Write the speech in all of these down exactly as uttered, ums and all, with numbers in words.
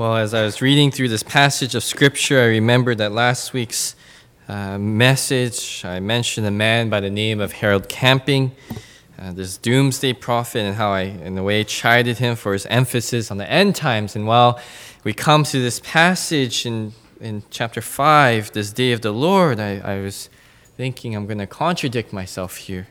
Well, as I was reading through this passage of Scripture, I remembered that last week's uh, message, I mentioned a man by the name of Harold Camping, uh, this doomsday prophet, and how I, in a way, chided him for his emphasis on the end times. And while we come to this passage in, in chapter five, this day of the Lord, I, I was thinking I'm going to contradict myself here.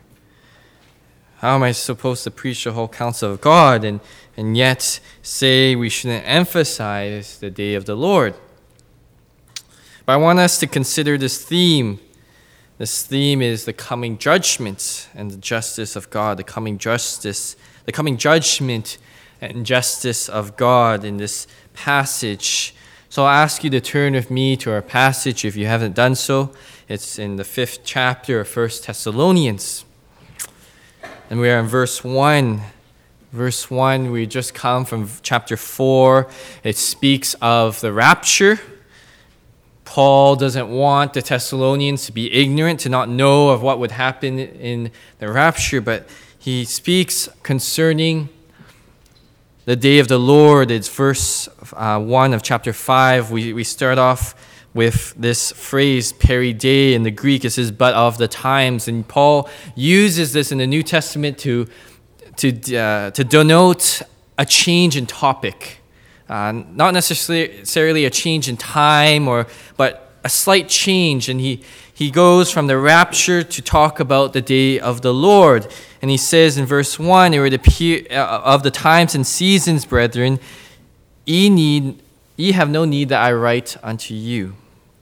How am I supposed to preach the whole counsel of God and, and yet say we shouldn't emphasize the day of the Lord? But I want us to consider this theme. This theme is the coming judgment and the justice of God, the coming justice, the coming judgment and justice of God in this passage. So I'll ask you to turn with me to our passage if you haven't done so. It's in the fifth chapter of First Thessalonians. And we are in verse one. Verse one, we just come from chapter four. It speaks of the rapture. Paul doesn't want the Thessalonians to be ignorant, to not know of what would happen in the rapture, but he speaks concerning the day of the Lord. It's verse uh, one of chapter five. We, we start off with this phrase, peri dei in the Greek. It says, but of the times. And Paul uses this in the New Testament to, to, uh, to denote a change in topic. Uh, not necessarily a change in time, or but a slight change. And he, he goes from the rapture to talk about the day of the Lord. And he says in verse one, it would appear, uh, of the times and seasons, brethren, ye need Ye have no need that I write unto you.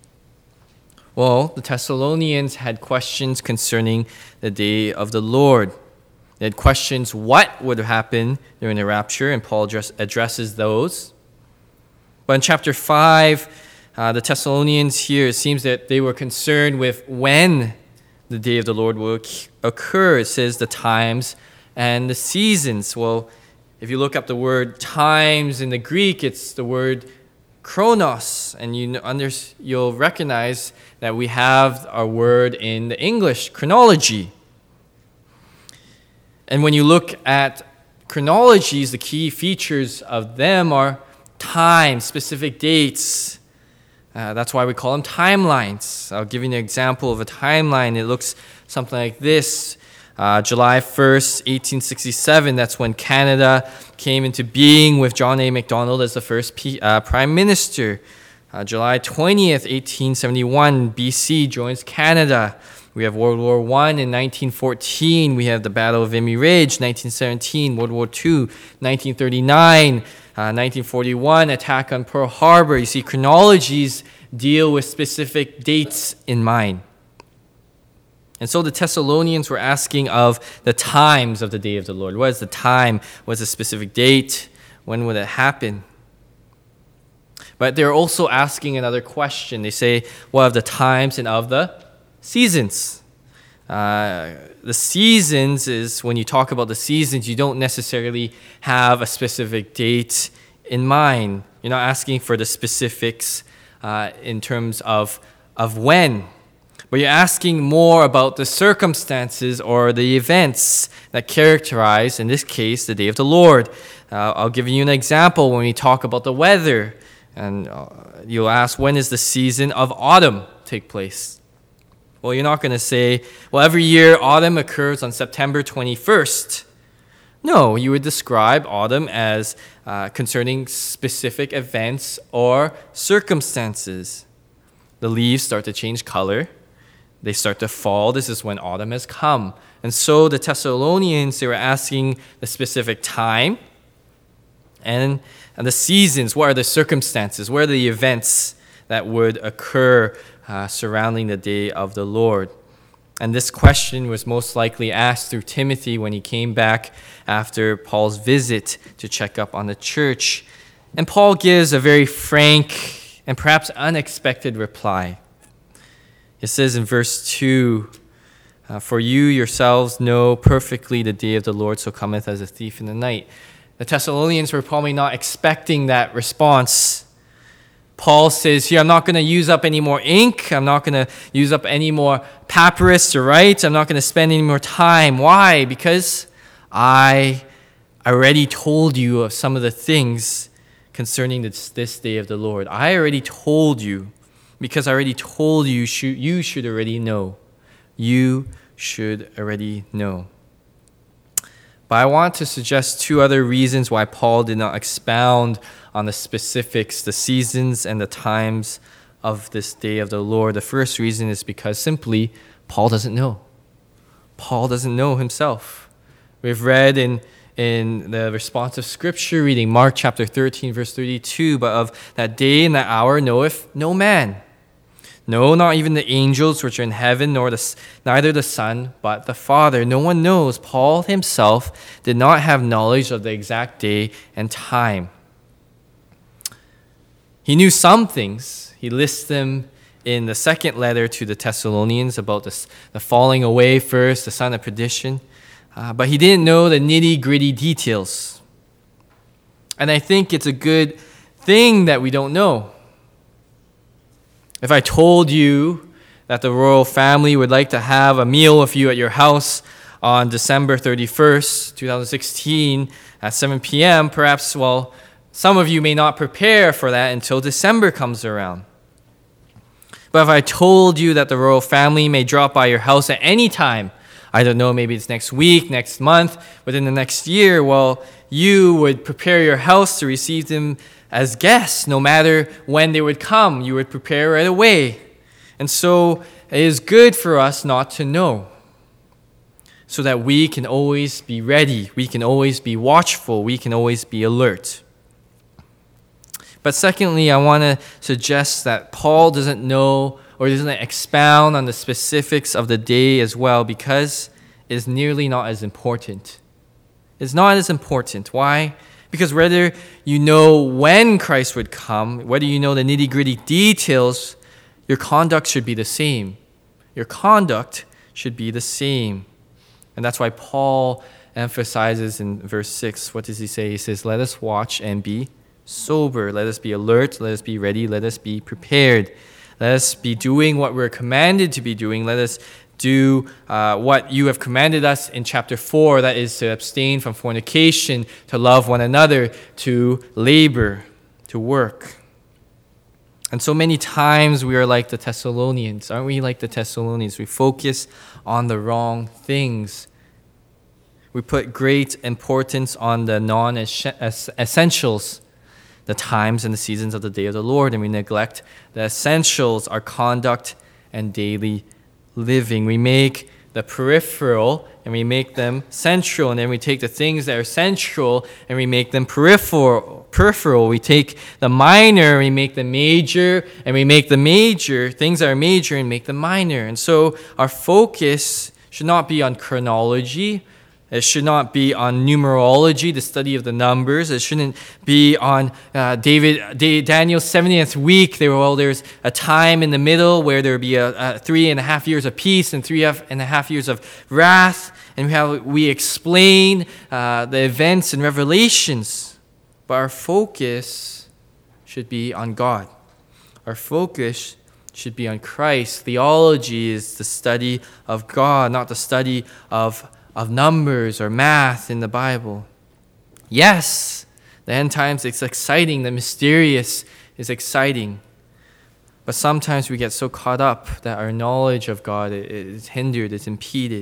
Well, the Thessalonians had questions concerning the day of the Lord. They had questions what would happen during the rapture, and Paul address, addresses those. But in chapter five, uh, the Thessalonians here, it seems that they were concerned with when the day of the Lord will occur. It says the times and the seasons. Well, if you look up the word times in the Greek, it's the word chronos, and you under, you'll recognize that we have our word in the English, chronology. And when you look at chronologies, the key features of them are time, specific dates. Uh, that's why we call them timelines. I'll give you an example of a timeline. It looks something like this. Uh, July first, eighteen sixty-seven, that's when Canada came into being with John A. Macdonald as the first P, uh, Prime Minister. Uh, July twentieth, eighteen seventy-one, B C joins Canada. We have World War One in nineteen fourteen. We have the Battle of Vimy Ridge, nineteen seventeen. World War Two, nineteen thirty-nine. Uh, nineteen forty-one, attack on Pearl Harbor. You see, chronologies deal with specific dates in mind. And so the Thessalonians were asking of the times of the day of the Lord. What is the time? What is the specific date? When would it happen? But they're also asking another question. They say, what of the times and of the seasons? Uh, the seasons is, when you talk about the seasons, you don't necessarily have a specific date in mind. You're not asking for the specifics uh, in terms of, of when. But you're asking more about the circumstances or the events that characterize, in this case, the day of the Lord. Uh, I'll give you an example when we talk about the weather. And uh, you'll ask, when is the season of autumn take place? Well, you're not going to say, well, every year autumn occurs on September twenty-first. No, you would describe autumn as uh, concerning specific events or circumstances. The leaves start to change color. They start to fall. This is when autumn has come. And so the Thessalonians, they were asking the specific time and, and the seasons. What are the circumstances? What are the events that would occur uh, surrounding the day of the Lord? And this question was most likely asked through Timothy when he came back after Paul's visit to check up on the church. And Paul gives a very frank and perhaps unexpected reply. It says in verse two, uh, for you yourselves know perfectly the day of the Lord so cometh as a thief in the night. The Thessalonians were probably not expecting that response. Paul says here, I'm not going to use up any more ink. I'm not going to use up any more papyrus to write. I'm not going to spend any more time. Why? Because I already told you of some of the things concerning this, this day of the Lord. I already told you, because I already told you, you should already know. You should already know. But I want to suggest two other reasons why Paul did not expound on the specifics, the seasons, and the times of this day of the Lord. The first reason is because simply Paul doesn't know. Paul doesn't know himself. We've read in, in the responsive scripture reading, Mark chapter thirteen, verse thirty-two, but of that day and that hour knoweth no man. No, not even the angels which are in heaven, nor the, neither the Son, but the Father. No one knows. Paul himself did not have knowledge of the exact day and time. He knew some things. He lists them in the second letter to the Thessalonians about the, the falling away first, the son of perdition. Uh, but he didn't know the nitty-gritty details. And I think it's a good thing that we don't know. If I told you that the royal family would like to have a meal with you at your house on December thirty-first, twenty sixteen at seven p.m., perhaps, well, some of you may not prepare for that until December comes around. But if I told you that the royal family may drop by your house at any time, I don't know, maybe it's next week, next month, within the next year, well, you would prepare your house to receive them as guests. No matter when they would come, you would prepare right away. And so it is good for us not to know, so that we can always be ready, we can always be watchful, we can always be alert. But secondly, I want to suggest that Paul doesn't know or doesn't expound on the specifics of the day as well, because it's nearly not as important. It's not as important. Why? Because whether you know when Christ would come, whether you know the nitty-gritty details, your conduct should be the same. Your conduct should be the same. And that's why Paul emphasizes in verse six, what does he say? He says, let us watch and be sober. Let us be alert. Let us be ready. Let us be prepared. Let us be doing what we're commanded to be doing. Let us do uh, what you have commanded us in chapter four, that is to abstain from fornication, to love one another, to labor, to work. And so many times we are like the Thessalonians. Aren't we like the Thessalonians? We focus on the wrong things. We put great importance on the non-essentials, the times and the seasons of the day of the Lord, and we neglect the essentials, our conduct and daily living. We make the peripheral and we make them central, and then we take the things that are central and we make them peripheral. Peripheral. We take the minor, we make them major, and we make the major things that are major and make them minor. And so our focus should not be on chronology. It should not be on numerology, the study of the numbers. It shouldn't be on uh, David, D- Daniel's seventieth week. There, well, there's a time in the middle where there would be a, a three and a half years of peace and three and a half years of wrath. And we, have, we explain uh, the events and revelations. But our focus should be on God. Our focus should be on Christ. Theology is the study of God, not the study of of numbers or math in the Bible. Yes, the end times is exciting, the mysterious is exciting. But sometimes we get so caught up that our knowledge of God is hindered, is impeded.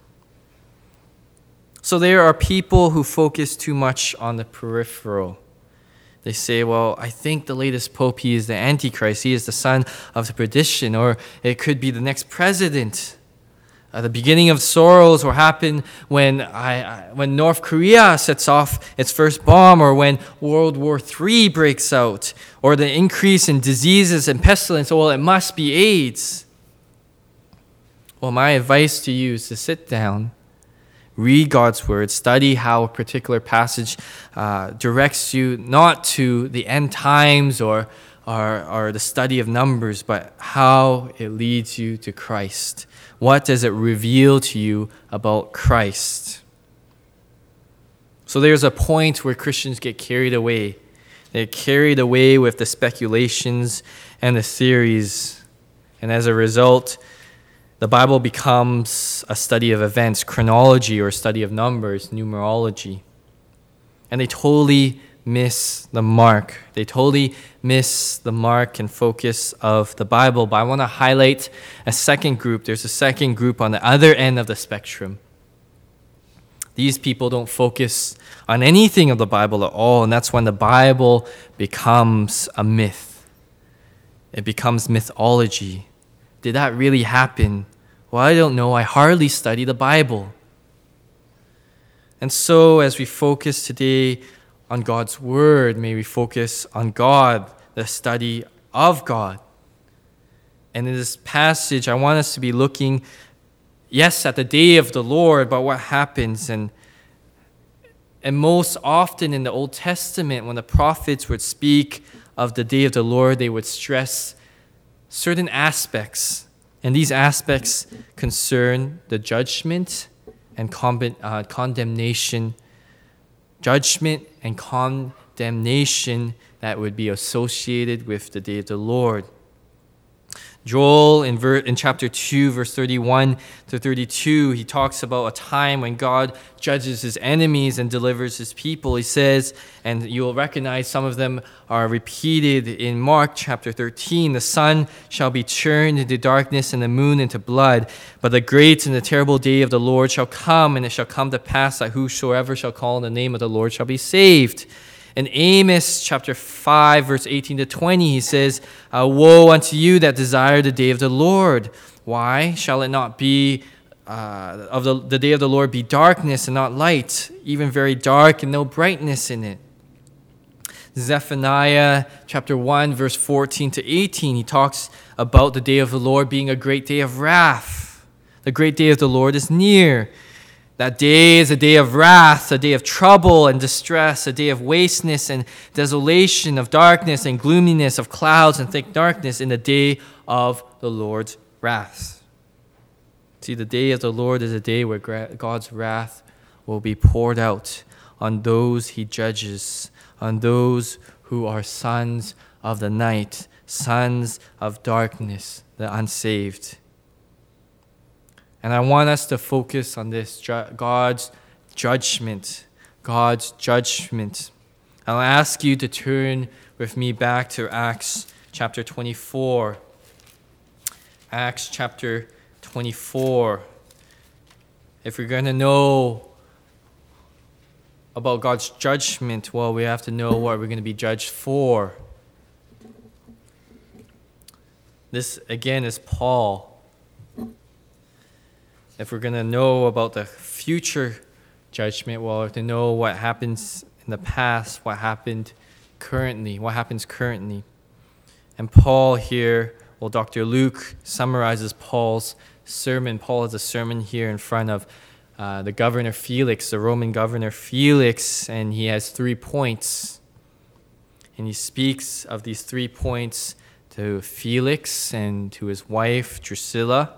So there are people who focus too much on the peripheral. They say, well, I think the latest pope, he is the Antichrist, he is the son of the perdition, or it could be the next president. Uh, the beginning of sorrows will happen when I, I, when North Korea sets off its first bomb, or when World War Three breaks out, or the increase in diseases and pestilence. Well, it must be AIDS. Well, my advice to you is to sit down, read God's word, study how a particular passage uh, directs you not to the end times or, or, or the study of numbers, but how it leads you to Christ. What does it reveal to you about Christ? So there's a point where Christians get carried away. They're carried away with the speculations and the theories. And as a result, the Bible becomes a study of events, chronology, or a study of numbers, numerology. And they totally miss the mark. They totally miss the mark and focus of the Bible. But I want to highlight a second group. There's a second group on the other end of the spectrum. These people don't focus on anything of the Bible at all, and that's when the Bible becomes a myth. It becomes mythology. Did that really happen? Well, I don't know. I hardly study the Bible. And so, as we focus today on God's Word, may we focus on God, the study of God. And in this passage, I want us to be looking, yes, at the day of the Lord, but what happens. And, and most often in the Old Testament, when the prophets would speak of the day of the Lord, they would stress certain aspects. And these aspects concern the judgment and con- uh, condemnation. Judgment and condemnation that would be associated with the day of the Lord. Joel, in, ver- in chapter two, verse thirty-one to thirty-two, he talks about a time when God judges his enemies and delivers his people. He says, and you'll recognize some of them are repeated in Mark chapter thirteen, the sun shall be turned into darkness and the moon into blood. But the great and the terrible day of the Lord shall come, and it shall come to pass that whosoever shall call on the name of the Lord shall be saved. In Amos chapter five, verse eighteen to twenty, he says, uh, woe unto you that desire the day of the Lord. Why shall it not be, uh, of the, the day of the Lord be darkness and not light, even very dark and no brightness in it? Zephaniah chapter one, verse fourteen to eighteen, he talks about the day of the Lord being a great day of wrath. The great day of the Lord is near. That day is a day of wrath, a day of trouble and distress, a day of wasteness and desolation, of darkness and gloominess, of clouds and thick darkness in the day of the Lord's wrath. See, the day of the Lord is a day where God's wrath will be poured out on those he judges, on those who are sons of the night, sons of darkness, the unsaved. And I want us to focus on this, God's judgment, God's judgment. I'll ask you to turn with me back to Acts chapter twenty-four. Acts chapter twenty-four. If we're going to know about God's judgment, well, we have to know what we're going to be judged for. This, again, is Paul. If we're going to know about the future judgment, well, we have to know what happens in the past, what happened currently, what happens currently. And Paul here, well, Doctor Luke summarizes Paul's sermon. Paul has a sermon here in front of uh, the governor Felix, the Roman governor Felix, and he has three points. And he speaks of these three points to Felix and to his wife Drusilla.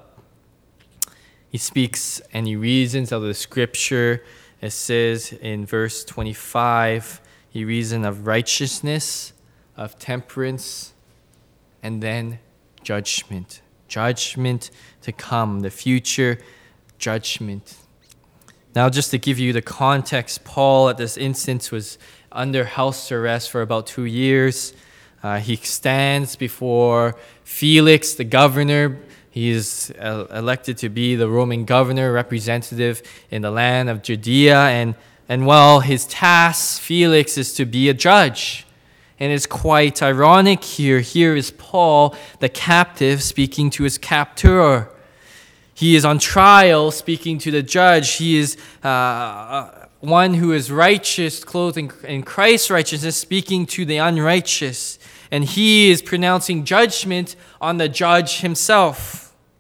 He speaks and he reasons out of the scripture. It says in verse twenty-five, he reasons of righteousness, of temperance, and then judgment. Judgment to come, the future judgment. Now, just to give you the context, Paul at this instance was under house arrest for about two years. Uh, he stands before Felix, the governor. He is elected to be the Roman governor, representative in the land of Judea. And, and well, his task, Felix, is to be a judge. And it's quite ironic here. Here is Paul, the captive, speaking to his captor. He is on trial, speaking to the judge. He is uh, one who is righteous, clothed in, in Christ's righteousness, speaking to the unrighteous. And he is pronouncing judgment on the judge himself.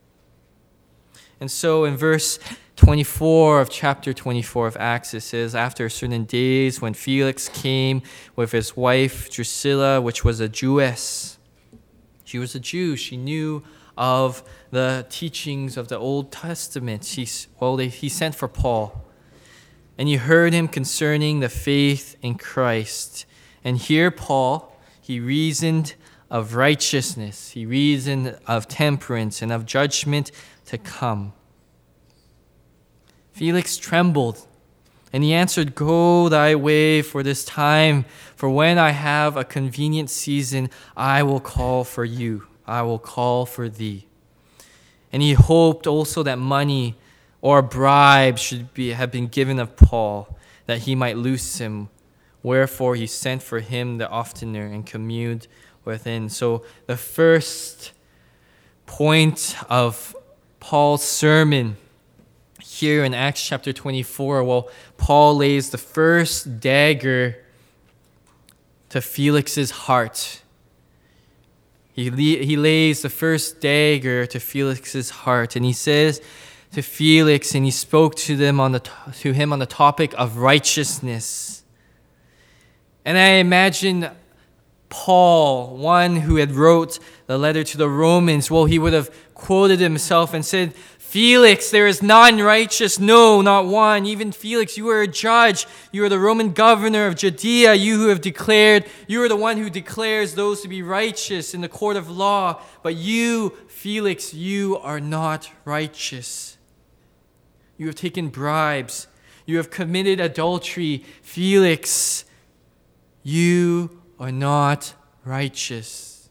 And so in verse twenty-four of chapter twenty-four of Acts, it says, after certain days when Felix came with his wife Drusilla, which was a Jewess. She was a Jew. She knew of the teachings of the Old Testament. She, well, they, he sent for Paul. And he heard him concerning the faith in Christ. And here Paul, he reasoned of righteousness. He reasoned of temperance and of judgment to come. Felix trembled And he answered, Go thy way for this time, for when I have a convenient season, I will call for you. I will call for thee. And he hoped also that money or a bribe should be, have been given of Paul, that he might loose him. Wherefore he sent for him the oftener and communed within. So the first point of Paul's sermon here in Acts chapter twenty-four, well, Paul lays the first dagger to Felix's heart. He, he lays the first dagger to Felix's heart, and he says to Felix, and he spoke to them on the to him on the topic of righteousness. And I imagine Paul, one who had wrote the letter to the Romans, well, he would have quoted himself and said, Felix, there is none righteous, no, not one. Even Felix, you are a judge. You are the Roman governor of Judea. You who have declared, you are the one who declares those to be righteous in the court of law. But you, Felix, you are not righteous. You have taken bribes. You have committed adultery. Felix, you are not righteous.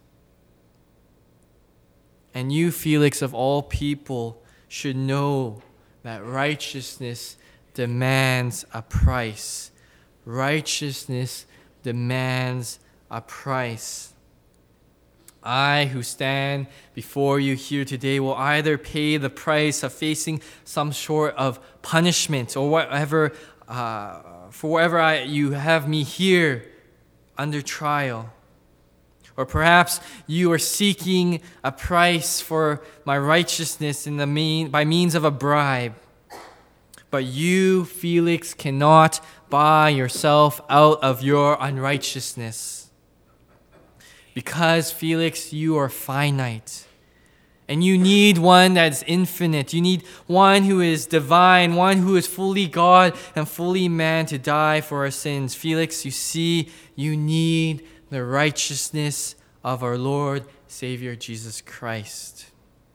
And you, Felix, of all people, should know that righteousness demands a price. Righteousness demands a price. I, who stand before you here today, will either pay the price of facing some sort of punishment or whatever, uh, for whatever I, you have me here under trial. Or perhaps you are seeking a price for my righteousness in the mean, by means of a bribe. But you, Felix, cannot buy yourself out of your unrighteousness. Because, Felix, you are finite. And you need one that is infinite. You need one who is divine, one who is fully God and fully man to die for our sins. Felix, you see, you need the righteousness of our Lord, Savior, Jesus Christ.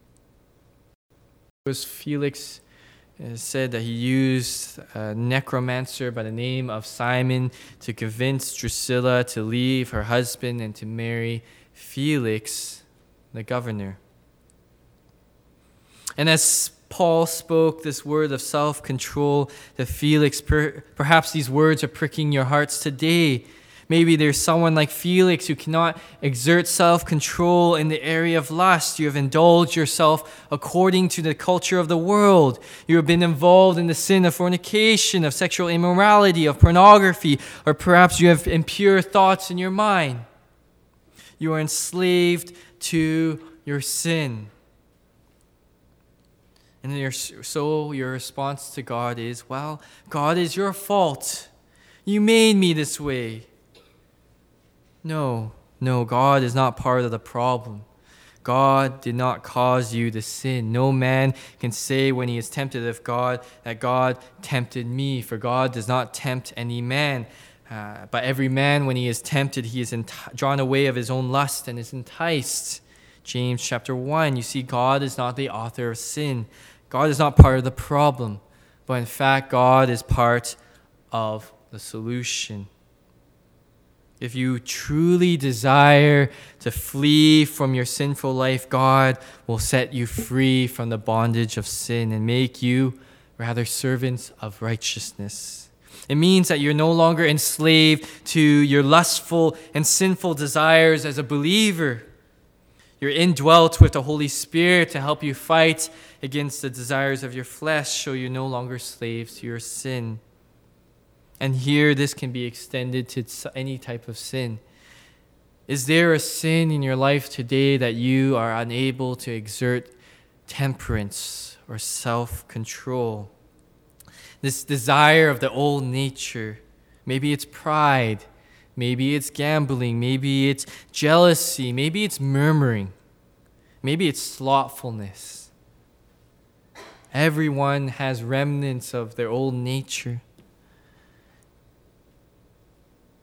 It was Felix uh, said that he used a necromancer by the name of Simon to convince Drusilla to leave her husband and to marry Felix, the governor. And as Paul spoke this word of self-control to Felix, per, perhaps these words are pricking your hearts today. Maybe there's someone like Felix who cannot exert self-control in the area of lust. You have indulged yourself according to the culture of the world. You have been involved in the sin of fornication, of sexual immorality, of pornography, or perhaps you have impure thoughts in your mind. You are enslaved to your sin. And your, so your response to God is, well, God, is your fault. You made me this way. No, no, God is not part of the problem. God did not cause you to sin. No man can say when he is tempted of God that God tempted me, for God does not tempt any man. Uh, but every man, when he is tempted, he is enti- drawn away of his own lust and is enticed. James chapter one, you see, God is not the author of sin. God is not part of the problem, but in fact, God is part of the solution. If you truly desire to flee from your sinful life, God will set you free from the bondage of sin and make you rather servants of righteousness. It means that you're no longer enslaved to your lustful and sinful desires as a believer. You're indwelt with the Holy Spirit to help you fight against the desires of your flesh, so you're no longer slaves to your sin. And here, this can be extended to any type of sin. Is there a sin in your life today that you are unable to exert temperance or self-control? This desire of the old nature, maybe it's pride, maybe it's gambling, maybe it's jealousy, maybe it's murmuring, maybe it's slothfulness. Everyone has remnants of their old nature.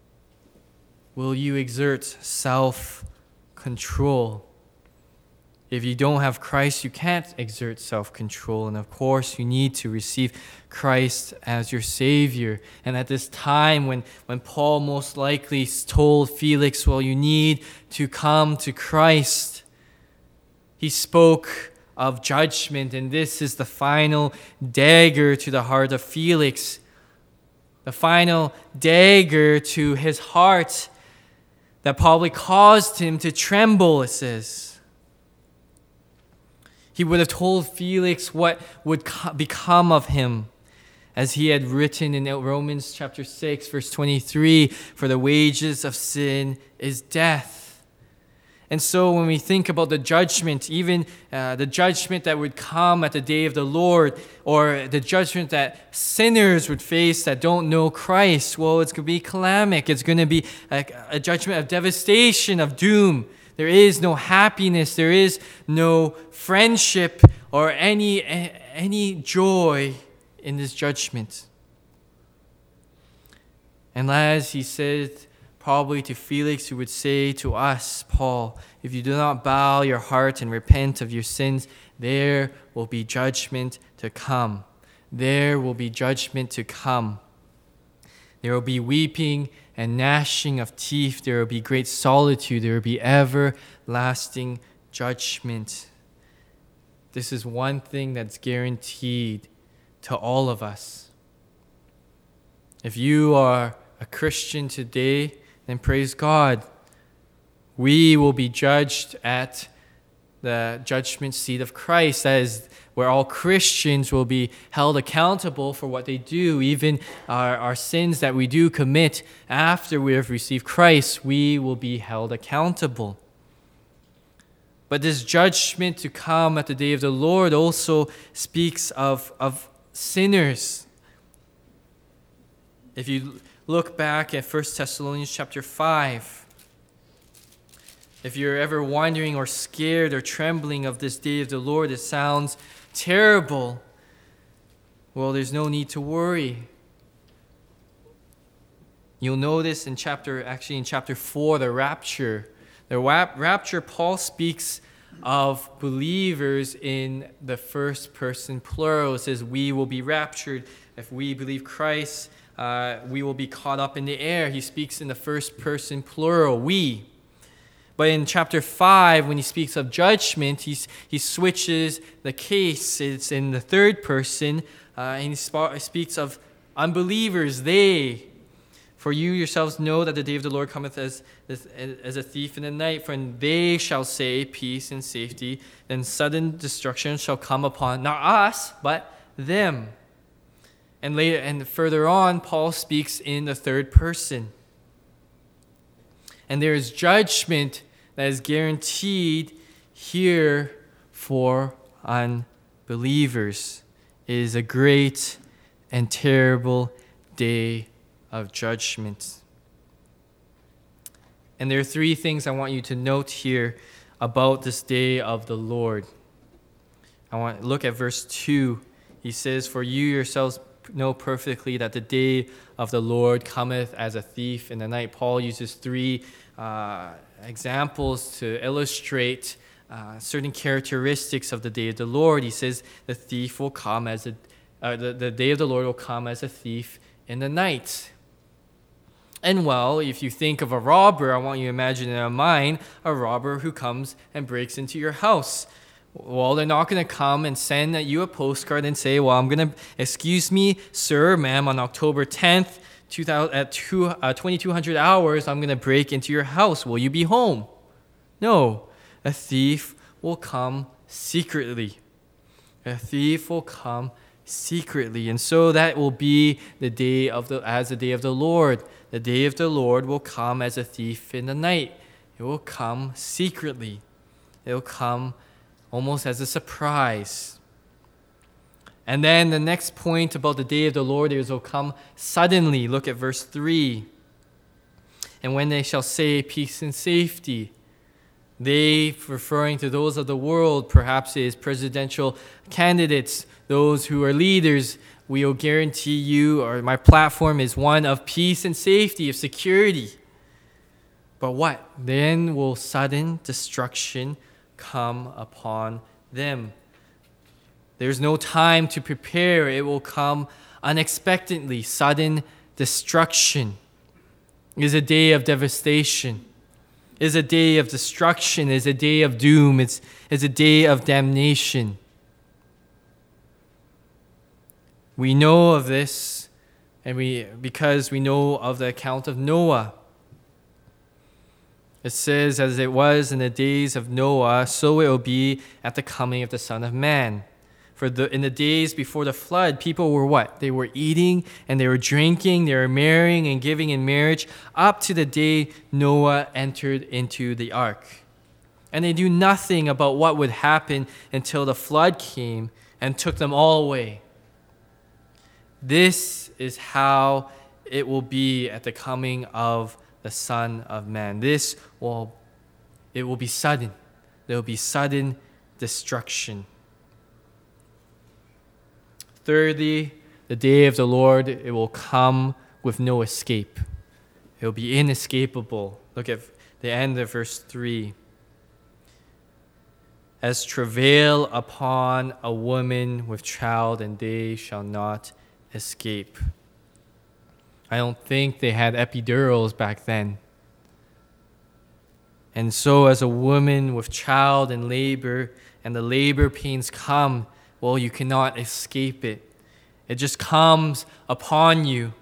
Will you exert self-control? If you don't have Christ, you can't exert self-control. And of course, you need to receive Christ as your Savior. And at this time, when, when Paul most likely told Felix, well, you need to come to Christ, he spoke of judgment. And this is the final dagger to the heart of Felix. The final dagger to his heart that probably caused him to tremble, it says. He would have told Felix what would become of him, as he had written in Romans chapter six, verse twenty-three, for the wages of sin is death. And so when we think about the judgment, even uh, the judgment that would come at the day of the Lord, or the judgment that sinners would face that don't know Christ, well, it's going to be calamic. It's going to be a, a judgment of devastation, of doom. There is no happiness, there is no friendship or any any joy in this judgment. And as he said probably to Felix, who would say to us, Paul, if you do not bow your heart and repent of your sins, there will be judgment to come. There will be judgment to come. There will be weeping and gnashing of teeth. There will be great solitude. There will be everlasting judgment. This is one thing that's guaranteed to all of us. If you are a Christian today, then praise God. We will be judged at the judgment seat of Christ. That is where all Christians will be held accountable for what they do, even our, our sins that we do commit after we have received Christ. We will be held accountable. But this judgment to come at the day of the Lord also speaks of, of sinners. If you look back at First Thessalonians chapter five, if you're ever wondering or scared or trembling of this day of the Lord, it sounds terrible. Well, there's no need to worry. You'll notice in chapter, actually in chapter four, the rapture. The rapture, Paul speaks of believers in the first person plural. It says, we will be raptured. If we believe Christ, uh, we will be caught up in the air. He speaks in the first person plural, we. But in chapter five, when he speaks of judgment, he's, he switches the case. It's in the third person, uh, and he sp- speaks of unbelievers, they. For you yourselves know that the day of the Lord cometh as, as, as a thief in the night. For they shall say, peace and safety, then sudden destruction shall come upon, not us, but them. And later and further on, Paul speaks in the third person. And there is judgment that is guaranteed here for unbelievers. It is a great and terrible day of judgment. And there are three things I want you to note here about this day of the Lord. I want to look at verse two. He says, for you yourselves know perfectly that the day of the Lord cometh as a thief in the night. Paul uses three uh, examples to illustrate uh, certain characteristics of the day of the Lord. He says the thief will come as a uh, the, the day of the Lord will come as a thief in the night. And well, if you think of a robber, I want you to imagine in your mind a robber who comes and breaks into your house. Well, they're not going to come and send you a postcard and say, well, I'm going to, excuse me, sir, ma'am, on October tenth, at twenty-two hundred hours, I'm going to break into your house. Will you be home? No, a thief will come secretly. A thief will come secretly. And so that will be the day of the, as the day of the Lord. The day of the Lord will come as a thief in the night. It will come secretly. It will come almost as a surprise. And then the next point about the day of the Lord is it will come suddenly. Look at verse three. And when they shall say peace and safety, they, referring to those of the world, perhaps it is presidential candidates, those who are leaders, we will guarantee you, or my platform is one of peace and safety, of security. But what? Then will sudden destruction come upon them. There's no time to prepare. It will come unexpectedly, sudden destruction. It is a day of devastation. It is a day of destruction. It is a day of doom. It's, it's a day of damnation. We know of this and we because we know of the account of Noah. It says, as it was in the days of Noah, so it will be at the coming of the Son of Man. For the, in the days before the flood, people were what? They were eating and they were drinking, they were marrying and giving in marriage up to the day Noah entered into the ark. And they knew nothing about what would happen until the flood came and took them all away. This is how it will be at the coming of the Son of Man. This will, it will be sudden. There will be sudden destruction. Thirdly, the day of the Lord, it will come with no escape. It will be inescapable. Look at the end of verse three. As travail upon a woman with child, and they shall not escape. I don't think they had epidurals back then. And so as a woman with child and labor, and the labor pains come, well, you cannot escape it. It just comes upon you.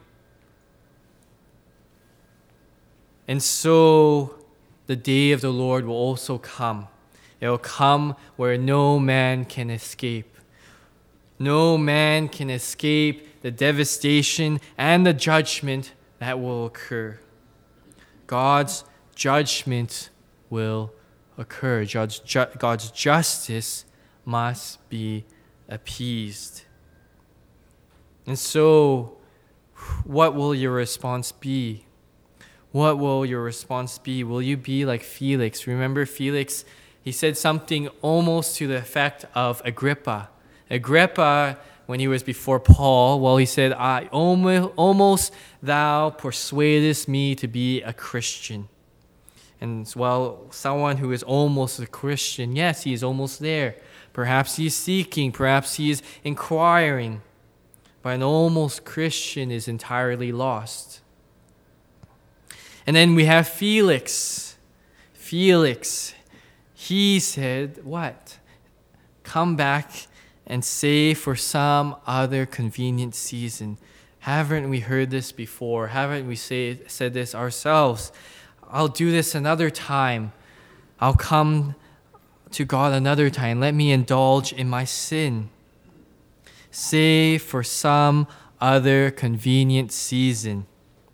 And so the day of the Lord will also come. It will come where no man can escape. No man can escape the devastation and the judgment that will occur. God's judgment will occur. God's, ju- God's justice must be appeased. And so, what will your response be? What will your response be? Will you be like Felix? Remember Felix? He said something almost to the effect of Agrippa. Agrippa, when he was before Paul, well, he said, I almost, almost thou persuadest me to be a Christian. And well, someone who is almost a Christian, yes, he is almost there. Perhaps he is seeking, perhaps he is inquiring. But an almost Christian is entirely lost. And then we have Felix. Felix, he said, what? Come back and say for some other convenient season. Haven't we heard this before? Haven't we say, said this ourselves? I'll do this another time. I'll come to God another time. Let me indulge in my sin. Say for some other convenient season.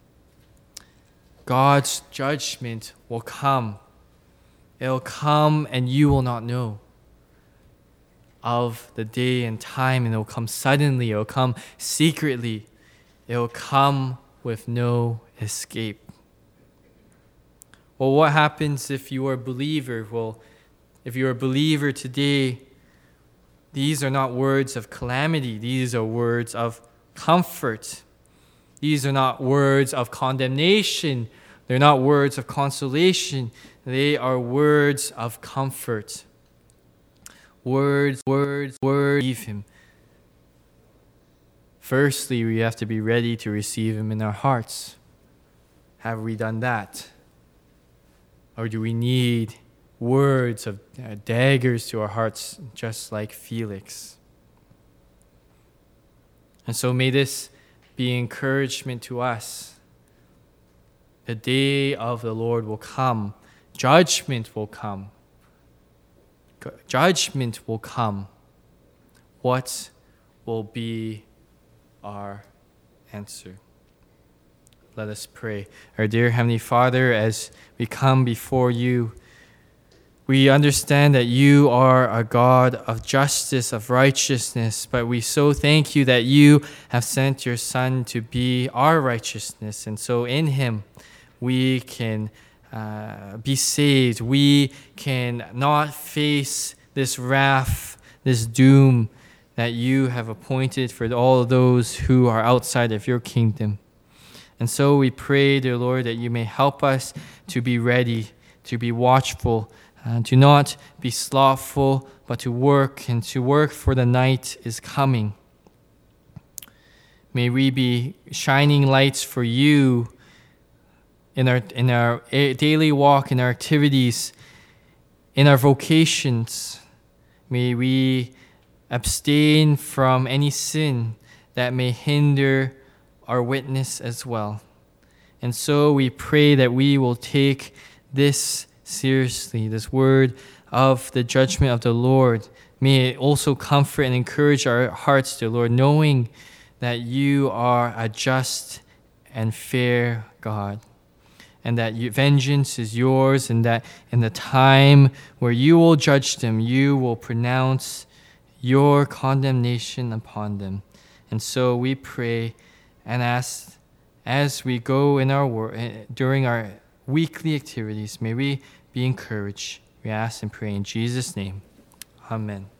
God's judgment will come. It will come and you will not know of the day and time, and it will come suddenly. It will come secretly. It will come with no escape. Well, what happens if you are a believer? Well, if you're a believer today, these are not words of calamity. These are words of comfort. These are not words of condemnation. They're not words of consolation. They are words of comfort. Words, words, words, receive Him. Firstly, we have to be ready to receive Him in our hearts. Have we done that? Or do we need words of uh, daggers to our hearts, just like Felix? And so may this be encouragement to us. The day of the Lord will come. Judgment will come. Judgment will come. What will be our answer? Let us pray. Our dear Heavenly Father, as we come before you, we understand that you are a God of justice, of righteousness, but we so thank you that you have sent your Son to be our righteousness. And so in Him, we can uh, be saved. We can not face this wrath, this doom that you have appointed for all those who are outside of your kingdom. And so we pray, dear Lord, that you may help us to be ready to be watchful, uh, to not be slothful, but to work, and to work, for the night is coming. May we be shining lights for you in our in our daily walk, in our activities, in our vocations. May we abstain from any sin that may hinder our witness as well. And so we pray that we will take this seriously, this word of the judgment of the Lord. May it also comfort and encourage our hearts, dear Lord, knowing that you are a just and fair God, and that you, vengeance is yours, and that in the time where you will judge them, you will pronounce your condemnation upon them. And so we pray and ask, as we go in our work, during our weekly activities, may we be encouraged. We ask and pray in Jesus' name. Amen.